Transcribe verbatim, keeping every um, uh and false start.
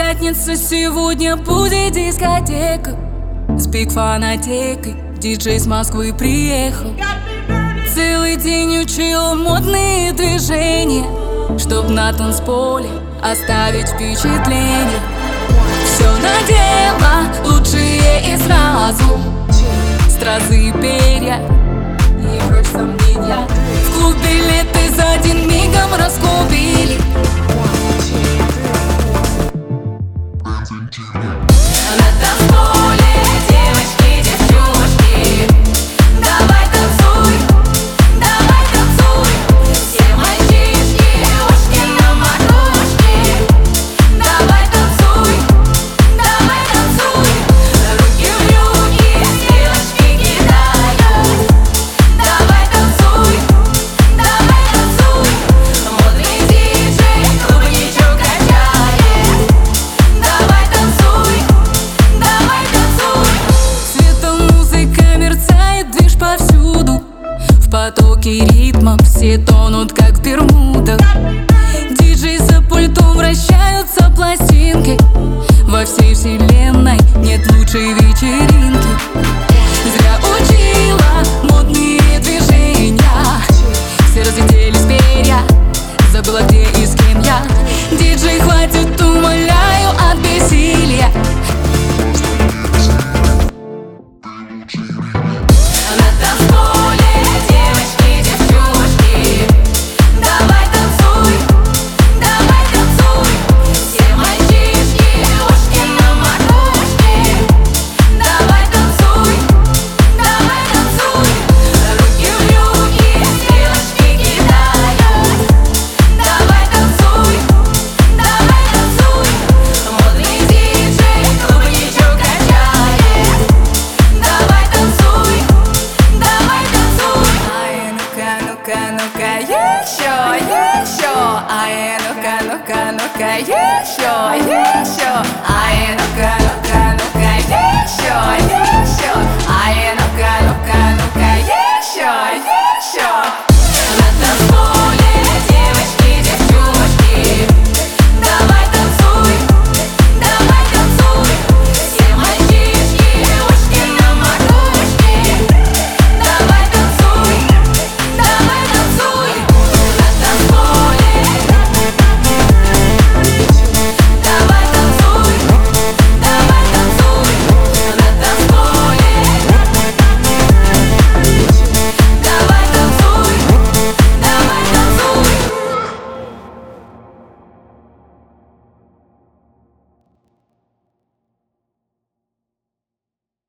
Пятница сегодня будет дискотека с биг-фанатекой. Диджей с Москвы приехал. Целый день учил модные движения, чтоб на танцполе оставить впечатление. Все надела, лучшие и сразу стразы и перья и прочь сомнения. В клуб билеты за один мигом раскупили. На танцполе девочки, девчушки, давай танцуй, давай танцуй. Все мальчишки, ушки на макушке, давай танцуй, давай танцуй. Руки в руки, стрелочки кидают, давай танцуй, давай танцуй. Модный диджей клубничок качает, давай танцуй, давай танцуй. Светом музыка мерцает, движ повсюду. В потоке ритма все тонут, как в Бермудах. Диджей за пультом вращаются пластинки. Во всей вселенной нет лучшей вечеринки. Зря учила модные движения, все разлетелись перья, забыла где и с кем я. Диджей, хватит, умоляю, от бессилия. На танцполе девочки, девчушки, давай танцуй, давай танцуй. Все мальчишки, ушки на макушке, давай танцуй, давай танцуй. Руки в руки, стрелочки кидают, давай танцуй, давай танцуй. Модный диджей клубничок качает, давай танцуй, давай танцуй. Ай, ну-ка, ну-ка, ну-ка, еще, еще. Ай, ну-ка, ну-ка, ну-ка, еще, еще. Ай,